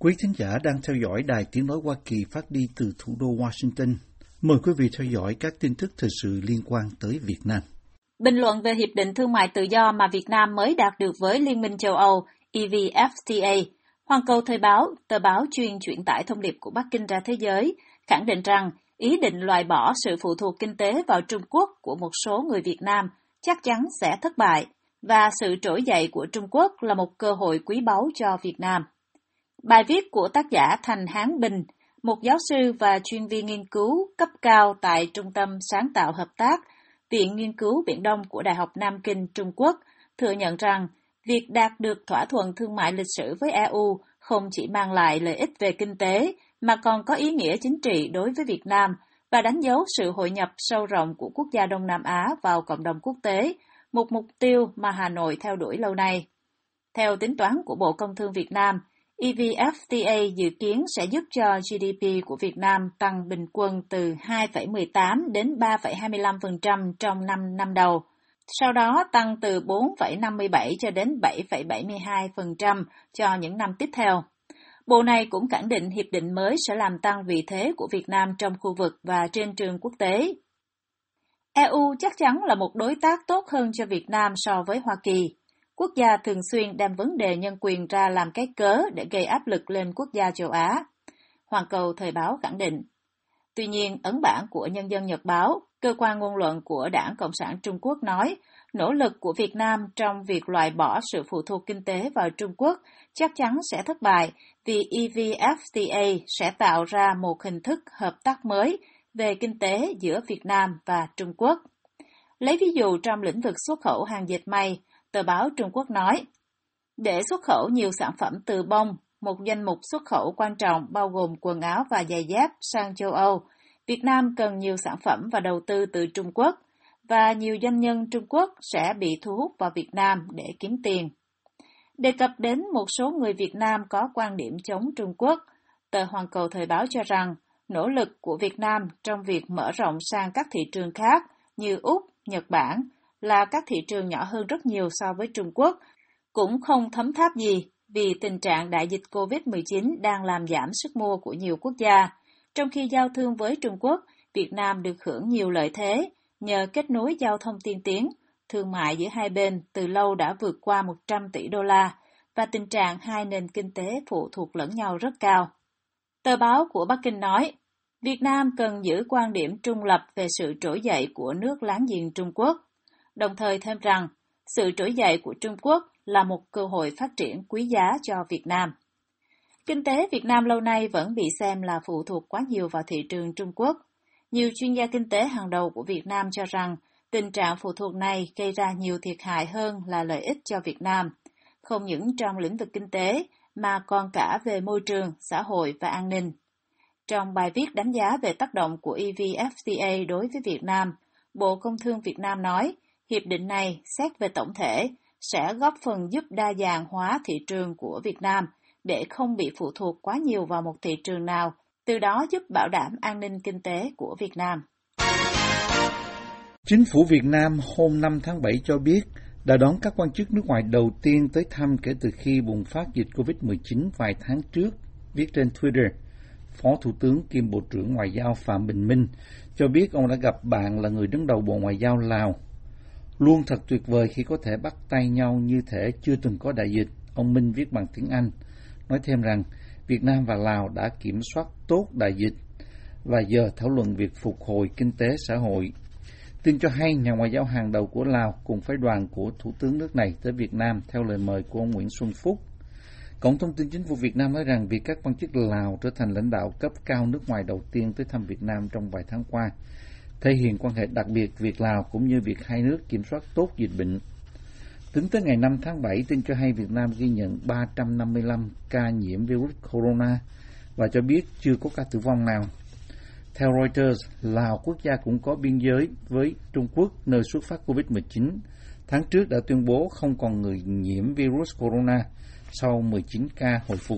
Quý thính giả đang theo dõi Đài Tiếng Nói Hoa Kỳ phát đi từ thủ đô Washington. Mời quý vị theo dõi các tin tức thời sự liên quan tới Việt Nam. Bình luận về Hiệp định Thương mại Tự do mà Việt Nam mới đạt được với Liên minh châu Âu EVFTA, Hoàn Cầu Thời báo, tờ báo chuyên chuyển tải thông điệp của Bắc Kinh ra thế giới, khẳng định rằng ý định loại bỏ sự phụ thuộc kinh tế vào Trung Quốc của một số người Việt Nam chắc chắn sẽ thất bại, và sự trỗi dậy của Trung Quốc là một cơ hội quý báu cho Việt Nam. Bài viết của tác giả Thành Hán Bình, một giáo sư và chuyên viên nghiên cứu cấp cao tại Trung tâm Sáng tạo Hợp tác, Viện Nghiên cứu Biển Đông của Đại học Nam Kinh, Trung Quốc, thừa nhận rằng việc đạt được thỏa thuận thương mại lịch sử với EU không chỉ mang lại lợi ích về kinh tế, mà còn có ý nghĩa chính trị đối với Việt Nam và đánh dấu sự hội nhập sâu rộng của quốc gia Đông Nam Á vào cộng đồng quốc tế, một mục tiêu mà Hà Nội theo đuổi lâu nay. Theo tính toán của Bộ Công Thương Việt Nam, EVFTA dự kiến sẽ giúp cho GDP của Việt Nam tăng bình quân từ 2,18 đến 3,25% trong 5 năm đầu, sau đó tăng từ 4,57 cho đến 7,72% cho những năm tiếp theo. Bộ này cũng khẳng định hiệp định mới sẽ làm tăng vị thế của Việt Nam trong khu vực và trên trường quốc tế. EU chắc chắn là một đối tác tốt hơn cho Việt Nam so với Hoa Kỳ. Quốc gia thường xuyên đem vấn đề nhân quyền ra làm cái cớ để gây áp lực lên quốc gia châu Á. Hoàn Cầu Thời báo khẳng định. Tuy nhiên, ấn bản của Nhân dân Nhật báo, cơ quan ngôn luận của Đảng Cộng sản Trung Quốc nói, nỗ lực của Việt Nam trong việc loại bỏ sự phụ thuộc kinh tế vào Trung Quốc chắc chắn sẽ thất bại vì EVFTA sẽ tạo ra một hình thức hợp tác mới về kinh tế giữa Việt Nam và Trung Quốc. Lấy ví dụ trong lĩnh vực xuất khẩu hàng dệt may, tờ báo Trung Quốc nói, để xuất khẩu nhiều sản phẩm từ bông, một danh mục xuất khẩu quan trọng bao gồm quần áo và giày dép sang châu Âu, Việt Nam cần nhiều sản phẩm và đầu tư từ Trung Quốc, và nhiều doanh nhân Trung Quốc sẽ bị thu hút vào Việt Nam để kiếm tiền. Đề cập đến một số người Việt Nam có quan điểm chống Trung Quốc, tờ Hoàn Cầu Thời báo cho rằng nỗ lực của Việt Nam trong việc mở rộng sang các thị trường khác như Úc, Nhật Bản là các thị trường nhỏ hơn rất nhiều so với Trung Quốc, cũng không thấm tháp gì vì tình trạng đại dịch COVID-19 đang làm giảm sức mua của nhiều quốc gia. Trong khi giao thương với Trung Quốc, Việt Nam được hưởng nhiều lợi thế nhờ kết nối giao thông tiên tiến, thương mại giữa hai bên từ lâu đã vượt qua 100 tỷ đô la và tình trạng hai nền kinh tế phụ thuộc lẫn nhau rất cao. Tờ báo của Bắc Kinh nói, Việt Nam cần giữ quan điểm trung lập về sự trỗi dậy của nước láng giềng Trung Quốc, đồng thời thêm rằng sự trỗi dậy của Trung Quốc là một cơ hội phát triển quý giá cho Việt Nam. Kinh tế Việt Nam lâu nay vẫn bị xem là phụ thuộc quá nhiều vào thị trường Trung Quốc. Nhiều chuyên gia kinh tế hàng đầu của Việt Nam cho rằng tình trạng phụ thuộc này gây ra nhiều thiệt hại hơn là lợi ích cho Việt Nam, không những trong lĩnh vực kinh tế mà còn cả về môi trường, xã hội và an ninh. Trong bài viết đánh giá về tác động của EVFTA đối với Việt Nam, Bộ Công Thương Việt Nam nói, hiệp định này xét về tổng thể sẽ góp phần giúp đa dạng hóa thị trường của Việt Nam để không bị phụ thuộc quá nhiều vào một thị trường nào, từ đó giúp bảo đảm an ninh kinh tế của Việt Nam. Chính phủ Việt Nam hôm 5 tháng 7 cho biết đã đón các quan chức nước ngoài đầu tiên tới thăm kể từ khi bùng phát dịch COVID-19 vài tháng trước, viết trên Twitter. Phó Thủ tướng kiêm Bộ trưởng Ngoại giao Phạm Bình Minh cho biết ông đã gặp bạn là người đứng đầu Bộ Ngoại giao Lào. Luôn thật tuyệt vời khi có thể bắt tay nhau như thể chưa từng có đại dịch, ông Minh viết bằng tiếng Anh. Nói thêm rằng Việt Nam và Lào đã kiểm soát tốt đại dịch và giờ thảo luận việc phục hồi kinh tế xã hội. Tin cho hay, nhà ngoại giao hàng đầu của Lào cùng phái đoàn của Thủ tướng nước này tới Việt Nam theo lời mời của ông Nguyễn Xuân Phúc. Cổng thông tin chính phủ Việt Nam nói rằng việc các quan chức Lào trở thành lãnh đạo cấp cao nước ngoài đầu tiên tới thăm Việt Nam trong vài tháng qua thể hiện quan hệ đặc biệt Việt-Lào cũng như việc hai nước kiểm soát tốt dịch bệnh. Tính tới ngày 5 tháng 7, tin cho hay Việt Nam ghi nhận 355 ca nhiễm virus corona và cho biết chưa có ca tử vong nào. Theo Reuters, Lào, quốc gia cũng có biên giới với Trung Quốc nơi xuất phát COVID-19, tháng trước đã tuyên bố không còn người nhiễm virus corona sau 19 ca hồi phục.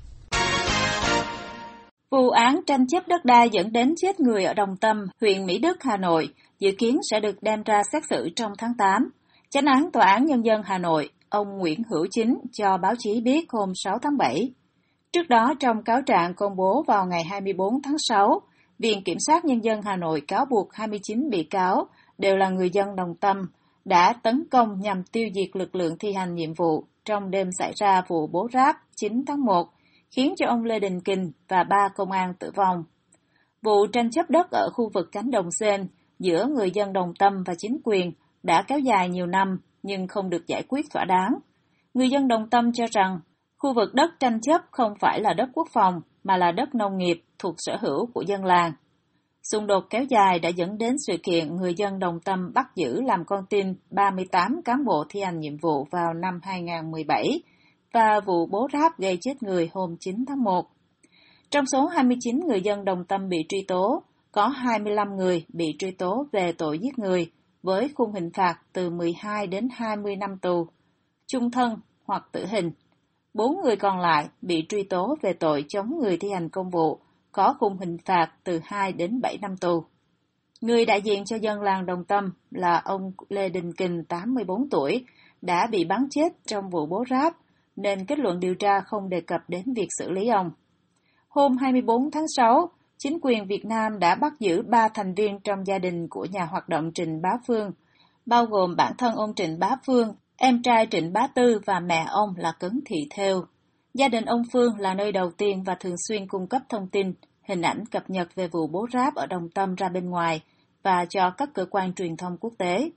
Vụ án tranh chấp đất đai dẫn đến chết người ở Đồng Tâm, huyện Mỹ Đức, Hà Nội dự kiến sẽ được đem ra xét xử trong tháng 8. Chánh án Tòa án Nhân dân Hà Nội, ông Nguyễn Hữu Chính cho báo chí biết hôm 6 tháng 7. Trước đó, trong cáo trạng công bố vào ngày 24 tháng 6, Viện Kiểm sát Nhân dân Hà Nội cáo buộc 29 bị cáo đều là người dân đồng tâm, đã tấn công nhằm tiêu diệt lực lượng thi hành nhiệm vụ trong đêm xảy ra vụ bố ráp 9 tháng 1, khiến cho ông Lê Đình Kình và 3 công an tử vong. Vụ tranh chấp đất ở khu vực cánh đồng Sên giữa người dân đồng tâm và chính quyền đã kéo dài nhiều năm nhưng không được giải quyết thỏa đáng. Người dân đồng tâm cho rằng khu vực đất tranh chấp không phải là đất quốc phòng mà là đất nông nghiệp thuộc sở hữu của dân làng. Xung đột kéo dài đã dẫn đến sự kiện người dân đồng tâm bắt giữ làm con tin 38 cán bộ thi hành nhiệm vụ vào năm 2017 và vụ bố ráp gây chết người hôm 9 tháng 1. Trong số 29 người dân đồng tâm bị truy tố, có 25 người bị truy tố về tội giết người với khung hình phạt từ 12 đến 20 năm tù, chung thân hoặc tử hình. 4 người còn lại bị truy tố về tội chống người thi hành công vụ, có khung hình phạt từ 2 đến 7 năm tù. Người đại diện cho dân làng Đồng Tâm là ông Lê Đình Kình, 84 tuổi, đã bị bắn chết trong vụ bố ráp, nên kết luận điều tra không đề cập đến việc xử lý ông. Hôm 24 tháng 6, chính quyền Việt Nam đã bắt giữ 3 thành viên trong gia đình của nhà hoạt động Trịnh Bá Phương, bao gồm bản thân ông Trịnh Bá Phương, em trai Trịnh Bá Tư và mẹ ông là Cấn Thị Thêu. Gia đình ông Phương là nơi đầu tiên và thường xuyên cung cấp thông tin, hình ảnh cập nhật về vụ bố ráp ở Đồng Tâm ra bên ngoài và cho các cơ quan truyền thông quốc tế.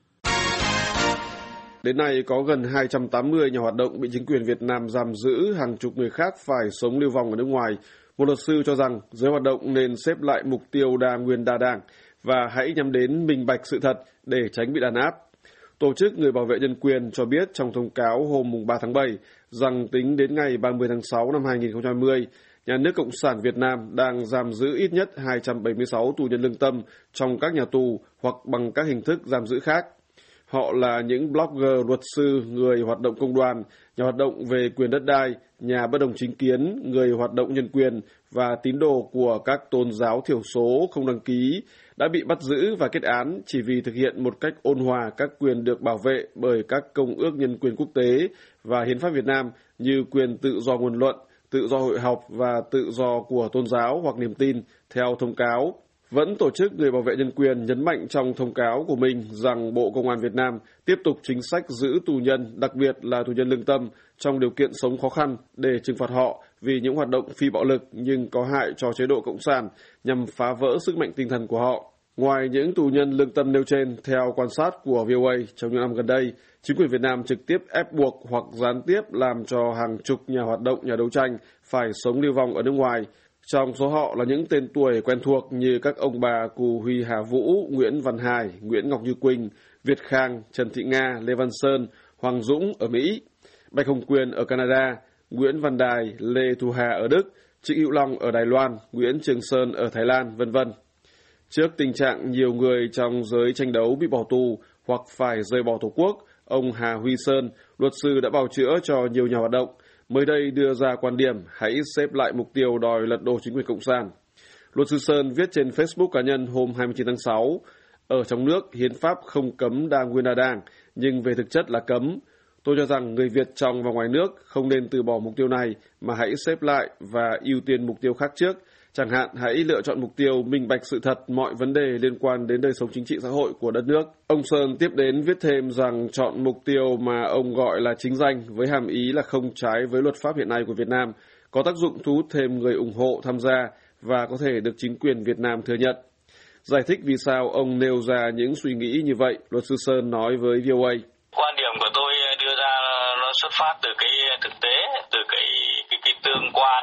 Đến nay, có gần 280 nhà hoạt động bị chính quyền Việt Nam giam giữ, hàng chục người khác phải sống lưu vong ở nước ngoài. Một luật sư cho rằng giới hoạt động nên xếp lại mục tiêu đa nguyên đa đảng và hãy nhắm đến minh bạch sự thật để tránh bị đàn áp. Tổ chức Người bảo vệ nhân quyền cho biết trong thông cáo hôm 3 tháng 7 rằng tính đến ngày 30 tháng 6 năm 2020, Nhà nước Cộng sản Việt Nam đang giam giữ ít nhất 276 tù nhân lương tâm trong các nhà tù hoặc bằng các hình thức giam giữ khác. Họ là những blogger, luật sư, người hoạt động công đoàn, nhà hoạt động về quyền đất đai, nhà bất đồng chính kiến, người hoạt động nhân quyền và tín đồ của các tôn giáo thiểu số không đăng ký đã bị bắt giữ và kết án chỉ vì thực hiện một cách ôn hòa các quyền được bảo vệ bởi các công ước nhân quyền quốc tế và hiến pháp Việt Nam như quyền tự do ngôn luận, tự do hội họp và tự do của tôn giáo hoặc niềm tin, theo thông cáo. Vẫn tổ chức Người bảo vệ nhân quyền nhấn mạnh trong thông cáo của mình rằng Bộ Công an Việt Nam tiếp tục chính sách giữ tù nhân, đặc biệt là tù nhân lương tâm, trong điều kiện sống khó khăn để trừng phạt họ vì những hoạt động phi bạo lực nhưng có hại cho chế độ Cộng sản nhằm phá vỡ sức mạnh tinh thần của họ. Ngoài những tù nhân lương tâm nêu trên, theo quan sát của VOA trong những năm gần đây, chính quyền Việt Nam trực tiếp ép buộc hoặc gián tiếp làm cho hàng chục nhà hoạt động, nhà đấu tranh phải sống lưu vong ở nước ngoài. Trong số họ là những tên tuổi quen thuộc như các ông bà Cù Huy Hà Vũ, Nguyễn Văn Hải, Nguyễn Ngọc Như Quỳnh, Việt Khang, Trần Thị Nga, Lê Văn Sơn, Hoàng Dũng ở Mỹ, Bạch Hồng Quyền ở Canada, Nguyễn Văn Đài, Lê Thu Hà ở Đức, Trịnh Hữu Long ở Đài Loan, Nguyễn Trường Sơn ở Thái Lan, v.v. Trước tình trạng nhiều người trong giới tranh đấu bị bỏ tù hoặc phải rời bỏ Tổ quốc, ông Hà Huy Sơn, luật sư đã bào chữa cho nhiều nhà hoạt động, mới đây đưa ra quan điểm hãy xếp lại mục tiêu đòi lật đổ chính quyền Cộng sản. Luật sư Sơn viết trên Facebook cá nhân hôm 29 tháng 6, ở trong nước, hiến pháp không cấm đa nguyên đa đảng, nhưng về thực chất là cấm. Tôi cho rằng người Việt trong và ngoài nước không nên từ bỏ mục tiêu này mà hãy xếp lại và ưu tiên mục tiêu khác trước. Chẳng hạn hãy lựa chọn mục tiêu minh bạch sự thật mọi vấn đề liên quan đến đời sống chính trị xã hội của đất nước. Ông Sơn tiếp đến viết thêm rằng chọn mục tiêu mà ông gọi là chính danh với hàm ý là không trái với luật pháp hiện nay của Việt Nam, có tác dụng thu hút thêm người ủng hộ tham gia và có thể được chính quyền Việt Nam thừa nhận. Giải thích vì sao ông nêu ra những suy nghĩ như vậy, luật sư Sơn nói với VOA. Quan điểm của tôi đưa ra nó xuất phát từ cái thực tế, từ cái tương quan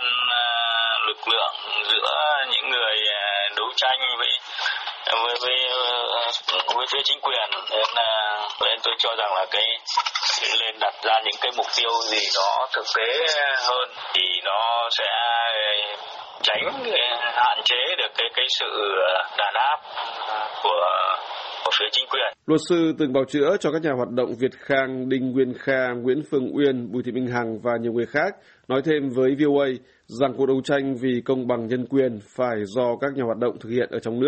lực lượng giữa những người đấu tranh với phía chính quyền, nên tôi cho rằng là lên đặt ra những cái mục tiêu gì đó thực tế hơn thì nó sẽ tránh hạn chế được cái sự đàn áp của phía chính quyền. Luật sư từng bào chữa cho các nhà hoạt động Việt Khang, Đinh Nguyên Kha, Nguyễn Phương Uyên, Bùi Thị Minh Hằng và nhiều người khác nói thêm với VOA rằng cuộc đấu tranh vì công bằng nhân quyền phải do các nhà hoạt động thực hiện ở trong nước.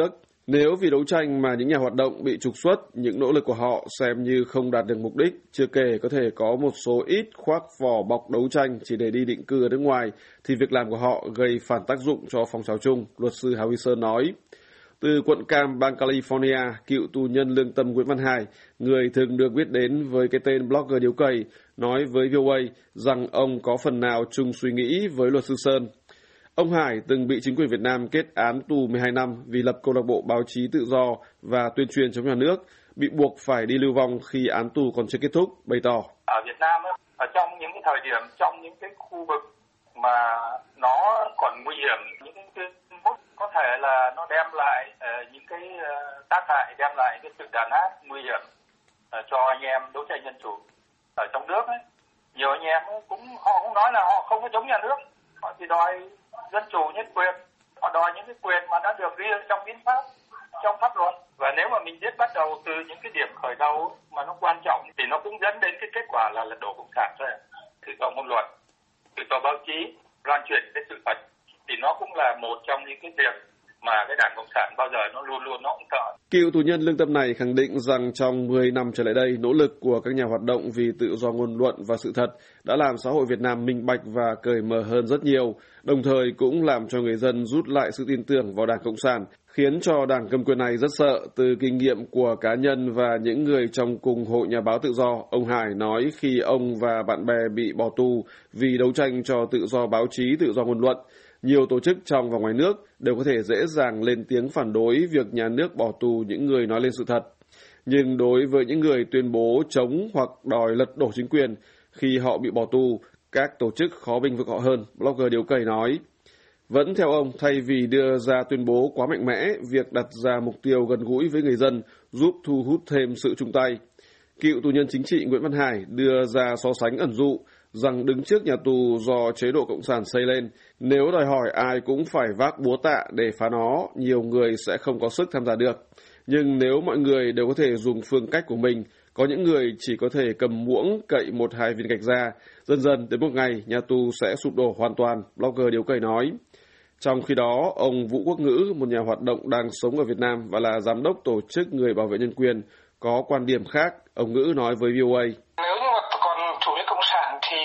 Nếu vì đấu tranh mà những nhà hoạt động bị trục xuất, những nỗ lực của họ xem như không đạt được mục đích, chưa kể có thể có một số ít khoác vỏ bọc đấu tranh chỉ để đi định cư ở nước ngoài, thì việc làm của họ gây phản tác dụng cho phong trào chung, luật sư Hà Huy Sơn nói. Từ quận Cam, bang California, cựu tù nhân lương tâm Nguyễn Văn Hải, người thường được biết đến với cái tên blogger điếu cày, nói với VOA rằng ông có phần nào chung suy nghĩ với luật sư Sơn. Ông Hải từng bị chính quyền Việt Nam kết án tù 12 năm vì lập câu lạc bộ báo chí tự do và tuyên truyền chống nhà nước, bị buộc phải đi lưu vong khi án tù còn chưa kết thúc, bày tỏ. Ở Việt Nam, ở trong những cái thời điểm, trong những cái khu vực mà nó còn nguy hiểm, những cái tuyên bố có thể là nó đem lại những cái tác hại, đem lại cái sự đàn áp nguy hiểm cho anh em đấu tranh dân chủ ở trong nước ấy. Nhiều anh em họ cũng nói là họ không có chống nhà nước, họ chỉ đòi dân chủ nhân quyền, họ đòi những cái quyền mà đã được ghi trong hiến pháp, trong pháp luật. Và nếu mà mình biết bắt đầu từ những cái điểm khởi đầu mà nó quan trọng thì nó cũng dẫn đến cái kết quả là lật đổ cộng sản thôi. Tự do ngôn luận, tự do báo chí, loan truyền cái sự thật thì nó cũng là một trong những cái việc mà cái Đảng Cộng sản bao giờ nó luôn nó cũng sợ. Cựu tù nhân lương tâm này khẳng định rằng trong 10 năm trở lại đây, nỗ lực của các nhà hoạt động vì tự do ngôn luận và sự thật đã làm xã hội Việt Nam minh bạch và cởi mở hơn rất nhiều, đồng thời cũng làm cho người dân rút lại sự tin tưởng vào Đảng Cộng sản, khiến cho đảng cầm quyền này rất sợ. Từ kinh nghiệm của cá nhân và những người trong cùng Hội Nhà báo Tự do, ông Hải nói khi ông và bạn bè bị bỏ tù vì đấu tranh cho tự do báo chí, tự do ngôn luận, nhiều tổ chức trong và ngoài nước đều có thể dễ dàng lên tiếng phản đối việc nhà nước bỏ tù những người nói lên sự thật. Nhưng đối với những người tuyên bố chống hoặc đòi lật đổ chính quyền, khi họ bị bỏ tù, các tổ chức khó bênh vực họ hơn, blogger điếu cày nói. Vẫn theo ông, thay vì đưa ra tuyên bố quá mạnh mẽ, việc đặt ra mục tiêu gần gũi với người dân giúp thu hút thêm sự chung tay. Cựu tù nhân chính trị Nguyễn Văn Hải đưa ra so sánh ẩn dụ rằng đứng trước nhà tù do chế độ Cộng sản xây lên, nếu đòi hỏi ai cũng phải vác búa tạ để phá nó, nhiều người sẽ không có sức tham gia được. Nhưng nếu mọi người đều có thể dùng phương cách của mình, có những người chỉ có thể cầm muỗng cậy 1-2 viên gạch ra, dần dần đến một ngày nhà tù sẽ sụp đổ hoàn toàn, blogger điếu cày nói. Trong khi đó, ông Vũ Quốc Ngữ, một nhà hoạt động đang sống ở Việt Nam và là giám đốc tổ chức Người Bảo vệ Nhân quyền, có quan điểm khác. Ông Ngữ nói với VOA. Nếu như mà còn chủ nghĩa cộng sản thì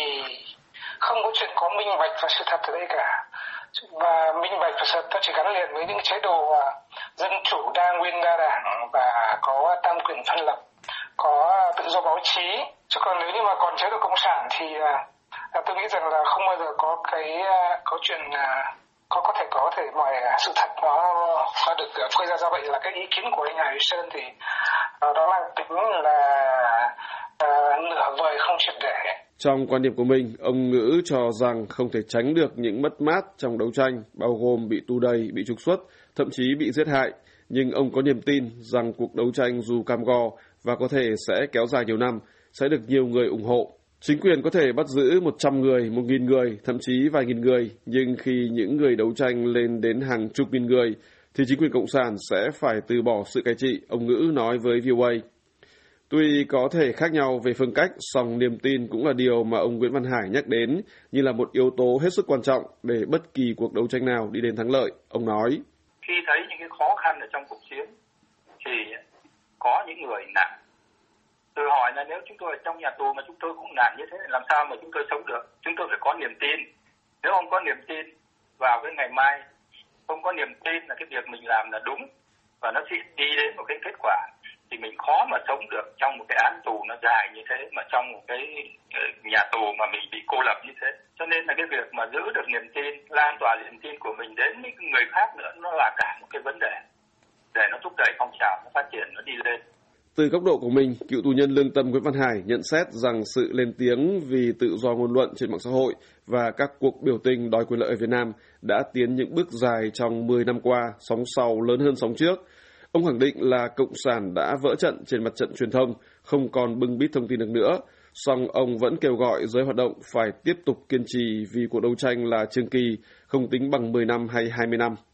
không có chuyện có minh bạch và sự thật ở đây cả. Và minh bạch và sự thật chỉ gắn liền với những chế độ dân chủ đa nguyên đa đảng và có tam quyền phân lập, có tự do báo chí. Chứ còn nếu như mà còn chế độ cộng sản thì tôi nghĩ rằng là không bao giờ có chuyện có thể mọi sự thật nó được quay ra. Do vậy là cái ý kiến của anh Hải Sơn thì đó là tính là nửa vời không triệt để. Trong quan điểm của mình, ông Ngữ cho rằng không thể tránh được những mất mát trong đấu tranh, bao gồm bị tù đầy, bị trục xuất, thậm chí bị giết hại. Nhưng ông có niềm tin rằng cuộc đấu tranh dù cam go và có thể sẽ kéo dài nhiều năm, sẽ được nhiều người ủng hộ. Chính quyền có thể bắt giữ 100 người, 1.000 người, thậm chí vài nghìn người, nhưng khi những người đấu tranh lên đến hàng chục nghìn người, thì chính quyền Cộng sản sẽ phải từ bỏ sự cai trị, ông Ngữ nói với VOA. Tuy có thể khác nhau về phương cách, song niềm tin cũng là điều mà ông Nguyễn Văn Hải nhắc đến như là một yếu tố hết sức quan trọng để bất kỳ cuộc đấu tranh nào đi đến thắng lợi. Ông nói, khi thấy những cái khó khăn ở trong cuộc chiến thì có những người nặng. Tôi hỏi là nếu chúng tôi ở trong nhà tù mà chúng tôi cũng nản như thế, làm sao mà chúng tôi sống được? Chúng tôi phải có niềm tin. Nếu không có niềm tin vào cái ngày mai, không có niềm tin là cái việc mình làm là đúng và nó sẽ đi đến một cái kết quả, thì mình khó mà sống được trong một cái án tù nó dài như thế, mà trong một cái nhà tù mà mình bị cô lập như thế. Cho nên là cái việc mà giữ được niềm tin, lan tỏa niềm tin của mình đến những người khác nữa, nó là cả một cái vấn đề để nó thúc đẩy phong trào, nó phát triển, nó đi lên. Từ góc độ của mình, cựu tù nhân lương tâm Nguyễn Văn Hải nhận xét rằng sự lên tiếng vì tự do ngôn luận trên mạng xã hội và các cuộc biểu tình đòi quyền lợi ở Việt Nam đã tiến những bước dài trong 10 năm qua, sóng sau lớn hơn sóng trước. Ông khẳng định là Cộng sản đã vỡ trận trên mặt trận truyền thông, không còn bưng bít thông tin được nữa. Song ông vẫn kêu gọi giới hoạt động phải tiếp tục kiên trì vì cuộc đấu tranh là trường kỳ, không tính bằng 10 năm hay 20 năm.